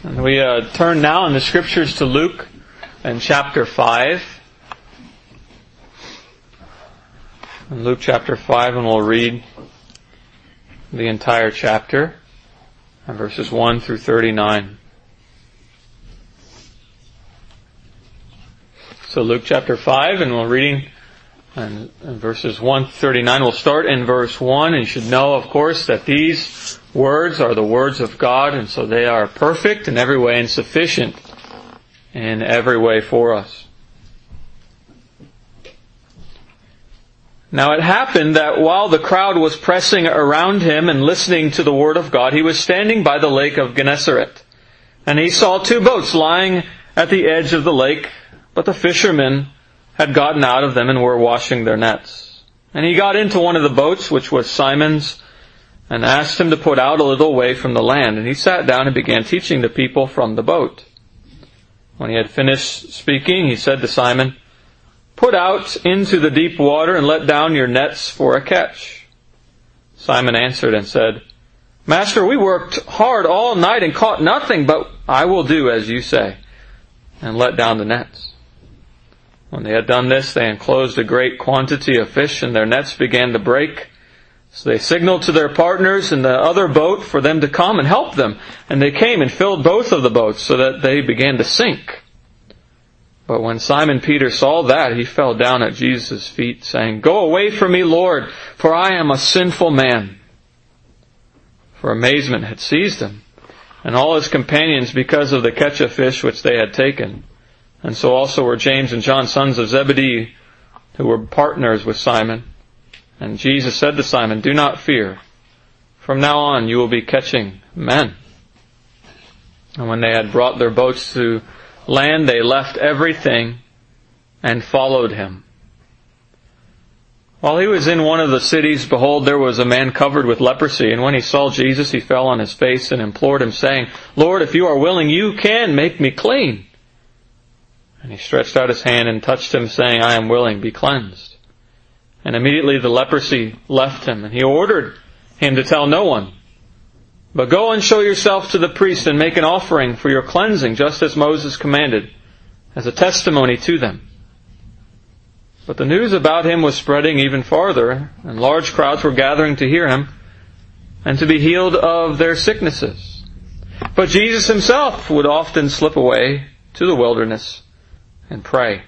And we turn now in the Scriptures to Luke and chapter 5. In Luke chapter 5, and we'll read the entire chapter, verses 1 through 39. So Luke chapter 5, and we're reading in verses 1 to 39. We'll start in verse 1, and you should know, of course, that these words are the words of God, and so they are perfect in every way and sufficient in every way for us. Now it happened that while the crowd was pressing around him and listening to the word of God, he was standing by the lake of Gennesaret. And he saw two boats lying at the edge of the lake, but the fishermen had gotten out of them and were washing their nets. And he got into one of the boats, which was Simon's, and asked him to put out a little way from the land. And he sat down and began teaching the people from the boat. When he had finished speaking, he said to Simon, "Put out into the deep water and let down your nets for a catch." Simon answered and said, "Master, we worked hard all night and caught nothing, but I will do as you say, and let down the nets." When they had done this, they enclosed a great quantity of fish, and their nets began to break. So they signaled to their partners in the other boat for them to come and help them. And they came and filled both of the boats so that they began to sink. But when Simon Peter saw that, he fell down at Jesus' feet, saying, "Go away from me, Lord, for I am a sinful man." For amazement had seized him, and all his companions, because of the catch of fish which they had taken. And so also were James and John, sons of Zebedee, who were partners with Simon. And Jesus said to Simon, "Do not fear. From now on you will be catching men." And when they had brought their boats to land, they left everything and followed him. While he was in one of the cities, behold, there was a man covered with leprosy. And when he saw Jesus, he fell on his face and implored him, saying, "Lord, if you are willing, you can make me clean." And he stretched out his hand and touched him, saying, "I am willing, be cleansed." And immediately the leprosy left him, and he ordered him to tell no one. "But go and show yourself to the priest and make an offering for your cleansing, just as Moses commanded, as a testimony to them." But the news about him was spreading even farther, and large crowds were gathering to hear him and to be healed of their sicknesses. But Jesus himself would often slip away to the wilderness and pray.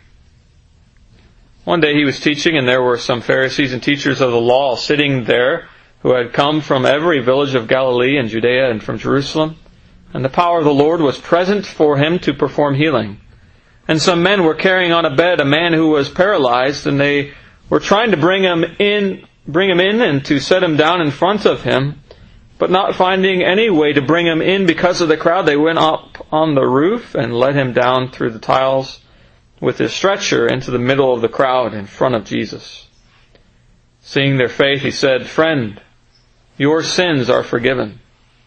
One day he was teaching, and there were some Pharisees and teachers of the law sitting there who had come from every village of Galilee and Judea and from Jerusalem. And the power of the Lord was present for him to perform healing. And some men were carrying on a bed a man who was paralyzed, and they were trying to bring him in and to set him down in front of him. But not finding any way to bring him in because of the crowd, they went up on the roof and let him down through the tiles with his stretcher into the middle of the crowd in front of Jesus. Seeing their faith, he said, "Friend, your sins are forgiven."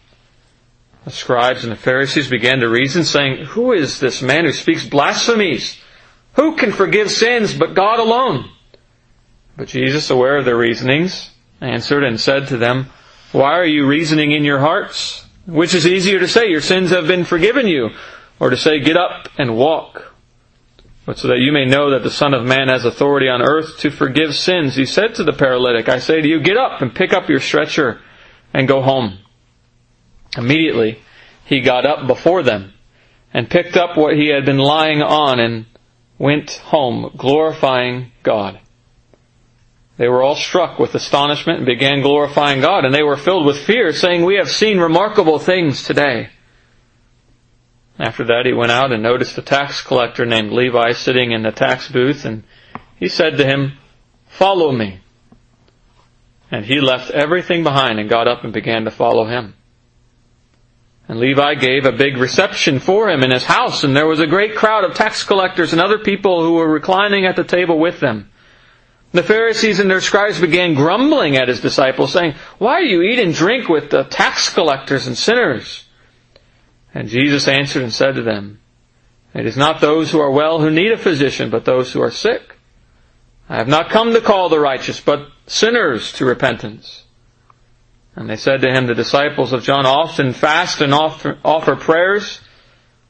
The scribes and the Pharisees began to reason, saying, "Who is this man who speaks blasphemies? Who can forgive sins but God alone?" But Jesus, aware of their reasonings, answered and said to them, "Why are you reasoning in your hearts? Which is easier to say, 'Your sins have been forgiven you,' or to say, 'Get up and walk'? But so that you may know that the Son of Man has authority on earth to forgive sins," he said to the paralytic, "I say to you, get up and pick up your stretcher and go home." Immediately he got up before them and picked up what he had been lying on and went home, glorifying God. They were all struck with astonishment and began glorifying God, and they were filled with fear, saying, "We have seen remarkable things today." After that he went out and noticed a tax collector named Levi sitting in the tax booth, and he said to him, "Follow me." And he left everything behind and got up and began to follow him. And Levi gave a big reception for him in his house, and there was a great crowd of tax collectors and other people who were reclining at the table with them. The Pharisees and their scribes began grumbling at his disciples, saying, "Why do you eat and drink with the tax collectors and sinners?" And Jesus answered and said to them, "It is not those who are well who need a physician, but those who are sick. I have not come to call the righteous, but sinners to repentance." And they said to him, "The disciples of John often fast and offer prayers,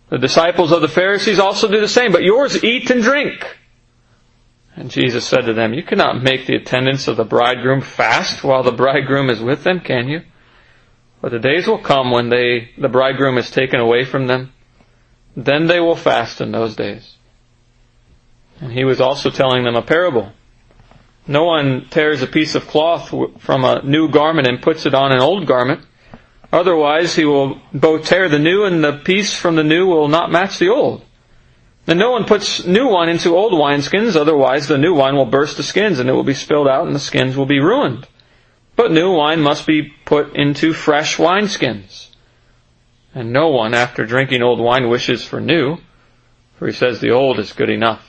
The disciples of the Pharisees also do the same, but yours eat and drink. And Jesus said to them, you cannot make the attendants of the bridegroom fast while the bridegroom is with them, can you? But the days will come when the bridegroom is taken away from them. Then they will fast in those days. And he was also telling them a parable. No one tears a piece of cloth from a new garment and puts it on an old garment. Otherwise, he will both tear the new, and the piece from the new will not match the old. And no one puts new wine into old wineskins, otherwise the new wine will burst the skins, and it will be spilled out, and the skins will be ruined. But new wine must be put into fresh wineskins. And no one, after drinking old wine, wishes for new, for he says the old is good enough.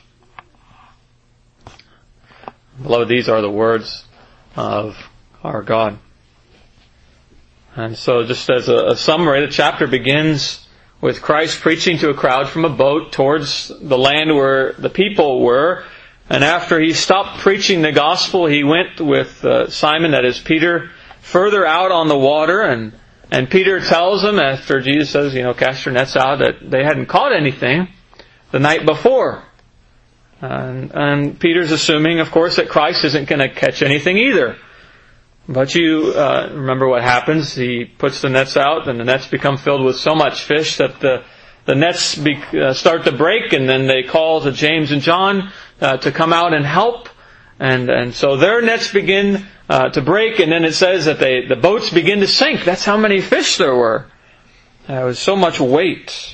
Beloved, these are the words of our God. And so just as a summary, the chapter begins with Christ preaching to a crowd from a boat towards the land where the people were. And after he stopped preaching the gospel, he went with Simon, that is Peter, further out on the water. And Peter tells him, after Jesus says, cast your nets out, that they hadn't caught anything the night before. And Peter's assuming, of course, that Christ isn't going to catch anything either. But you remember what happens. He puts the nets out, and the nets become filled with so much fish that the nets start to break, and then they call to James and John to come out and help. And so their nets begin to break, and then it says that the boats begin to sink. That's how many fish there were. There was so much weight.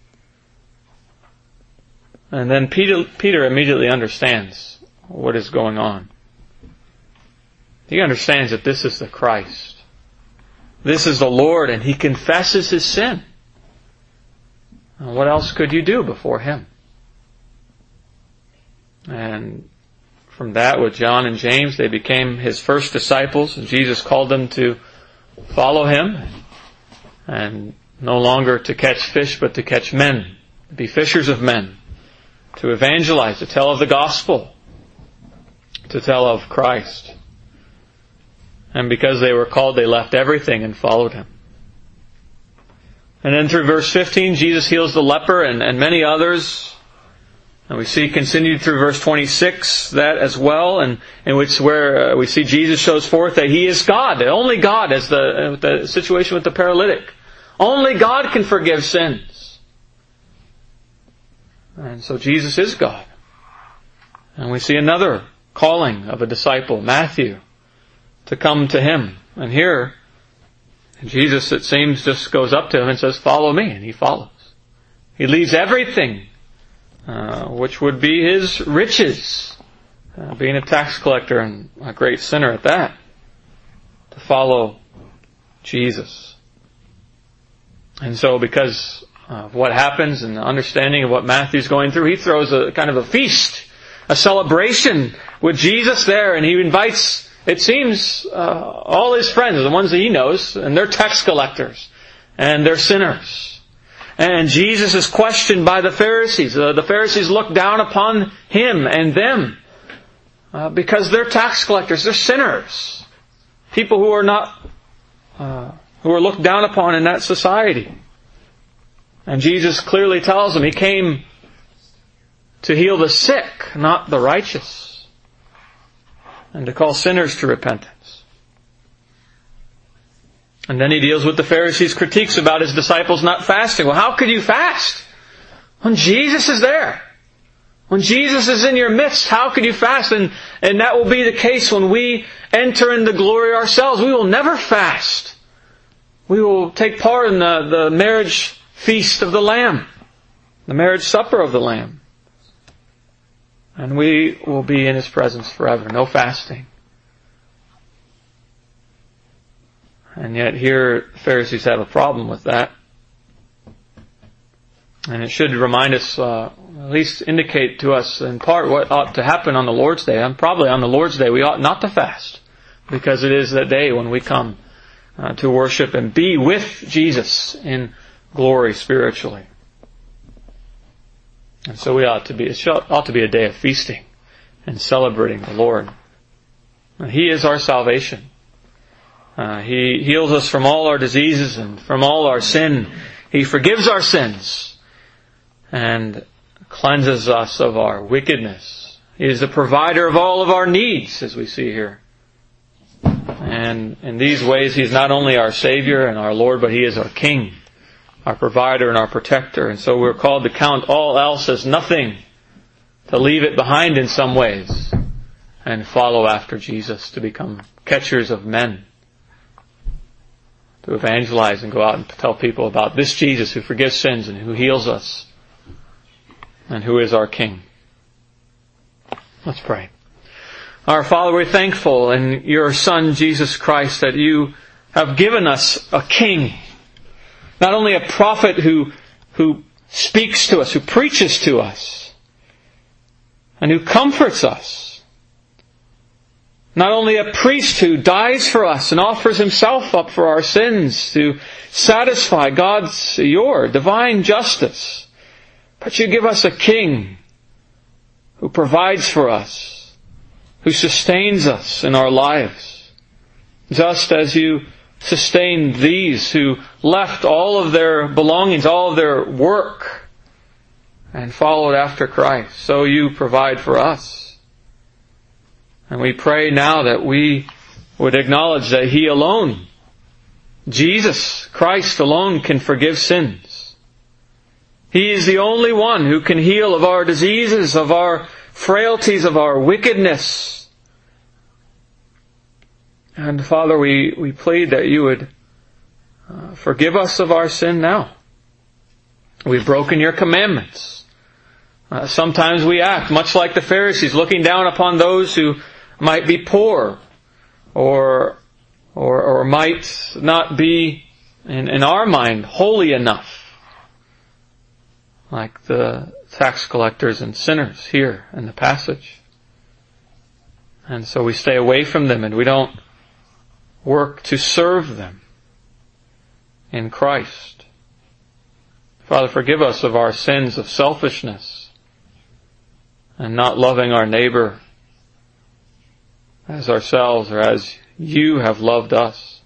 And then Peter immediately understands what is going on. He understands that this is the Christ. This is the Lord, and he confesses his sin. And what else could you do before him? And from that, with John and James, they became his first disciples, and Jesus called them to follow him, and no longer to catch fish, but to catch men, to be fishers of men, to evangelize, to tell of the gospel, to tell of Christ. And because they were called, they left everything and followed him. And then through verse 15, Jesus heals the leper and many others. And we see continued through verse 26 that as well, and in which where we see Jesus shows forth that he is God, the only God, as the situation with the paralytic. Only God can forgive sins. And so Jesus is God. And we see another calling of a disciple, Matthew, to come to him. And here, Jesus, it seems, just goes up to him and says, follow me. And he follows. He leaves everything, which would be his riches, being a tax collector and a great sinner at that, to follow Jesus. And so because of what happens and the understanding of what Matthew's going through, he throws a kind of a feast, a celebration with Jesus there, and he invites, it seems, all his friends, the ones that he knows, and they're tax collectors, and they're sinners. And Jesus is questioned by the Pharisees. The Pharisees look down upon him and them because they're tax collectors, they're sinners, people who are not, who are looked down upon in that society. And Jesus clearly tells them he came to heal the sick, not the righteous, and to call sinners to repentance. And then he deals with the Pharisees' critiques about his disciples not fasting. Well, how could you fast when Jesus is there? When Jesus is in your midst, how could you fast? And that will be the case when we enter into glory ourselves. We will never fast. We will take part in the marriage feast of the Lamb, the marriage supper of the Lamb. And we will be in his presence forever. No fasting. And yet here, the Pharisees have a problem with that. And it should remind us, at least indicate to us in part what ought to happen on the Lord's Day. And probably on the Lord's Day we ought not to fast, because it is that day when we come to worship and be with Jesus in glory spiritually. And so it ought to be a day of feasting and celebrating the Lord. And he is our salvation. He heals us from all our diseases and from all our sin. He forgives our sins. and cleanses us of our wickedness. He is the provider of all of our needs, as we see here. And in these ways, He is not only our Savior and our Lord, but He is our King, our provider and our protector. And so we're called to count all else as nothing, to leave it behind in some ways, and follow after Jesus, to become catchers of men, to evangelize and go out and tell people about this Jesus who forgives sins and who heals us and who is our King. Let's pray. Our Father, we're thankful in Your Son, Jesus Christ, that You have given us a King. Not only a prophet who speaks to us, who preaches to us, and who comforts us. Not only a priest who dies for us and offers Himself up for our sins to satisfy Your divine justice, but You give us a King who provides for us, who sustains us in our lives, just as You sustained these who left all of their belongings, all of their work, and followed after Christ. So You provide for us. And we pray now that we would acknowledge that He alone, Jesus Christ alone, can forgive sins. He is the only one who can heal of our diseases, of our frailties, of our wickedness. And Father, we plead that You would forgive us of our sin now. We've broken Your commandments. Sometimes we act much like the Pharisees, looking down upon those who might be poor or might not be, in our mind, holy enough, like the tax collectors and sinners here in the passage. And so we stay away from them and we don't work to serve them in Christ. Father, forgive us of our sins of selfishness and not loving our neighbor as ourselves or as You have loved us.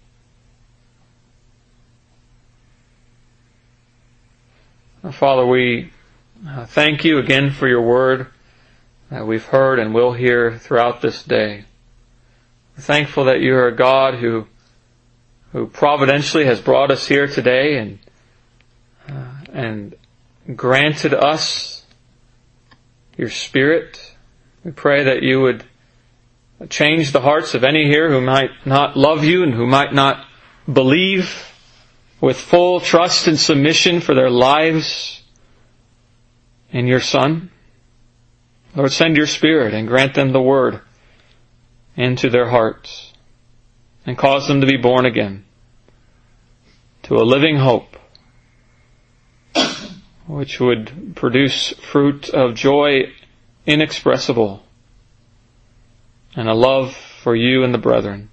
Father, we thank You again for Your word that we've heard and will hear throughout this day. We're thankful that You are a God who providentially has brought us here today and granted us Your Spirit. We pray that You would change the hearts of any here who might not love You and who might not believe with full trust and submission for their lives in Your Son. Lord, send Your Spirit and grant them the Word into their hearts and cause them to be born again to a living hope which would produce fruit of joy inexpressible and a love for You and the brethren.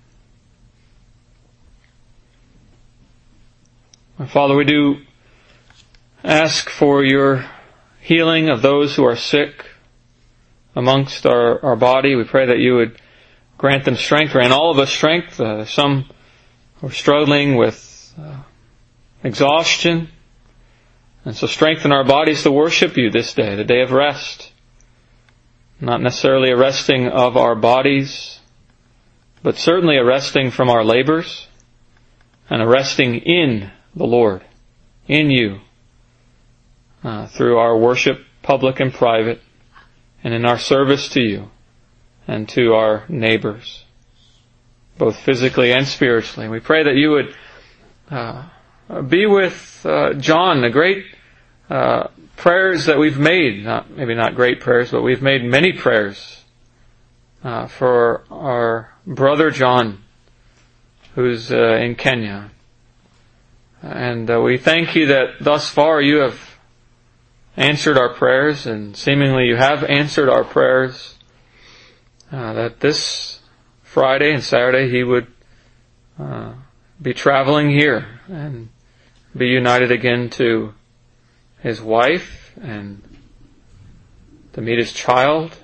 Father, we do ask for Your healing of those who are sick amongst our body. We pray that You would grant them strength, grant all of us strength. Some are struggling with exhaustion. And so strengthen our bodies to worship You this day, the day of rest. Not necessarily a resting of our bodies, but certainly a resting from our labors and a resting in the Lord, in You, through our worship, public and private, and in our service to You and to our neighbors, both physically and spiritually. We pray that You would be with John, the great prayers that we've made, maybe not great prayers, but we've made many prayers for our brother John, who's in Kenya. And we thank You that thus far You have answered our prayers, and seemingly You have answered our prayers, that this Friday and Saturday he would be traveling here and be united again to his wife and to meet his child.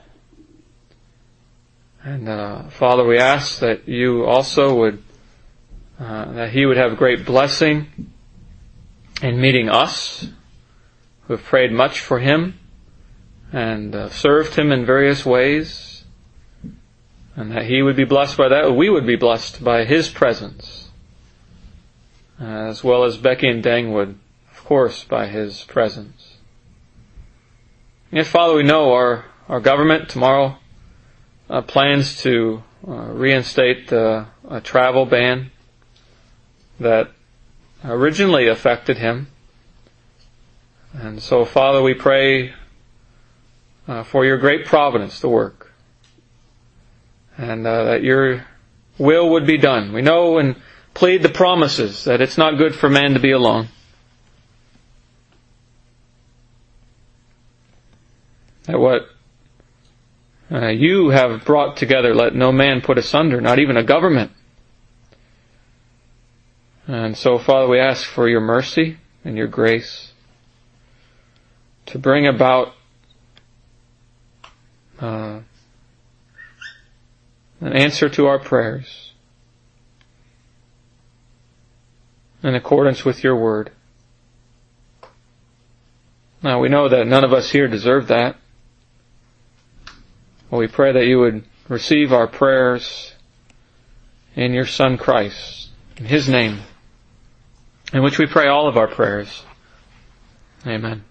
And Father, we ask that You also would, that he would have great blessing in meeting us, who have prayed much for him and served him in various ways, and that he would be blessed by that. We would be blessed by his presence, as well as Becky and Dang would, of course, by his presence. Yet, Father, we know our government tomorrow plans to reinstate a travel ban that originally affected him. And so, Father, we pray for your great providence to work, and that your will would be done. We know and plead the promises that it's not good for man to be alone. That what you have brought together, let no man put asunder, not even a government. And so, Father, we ask for your mercy and your grace to bring about an answer to our prayers in accordance with your word. Now, we know that none of us here deserve that. Well, we pray that you would receive our prayers in your Son Christ, in his name, in which we pray all of our prayers. Amen.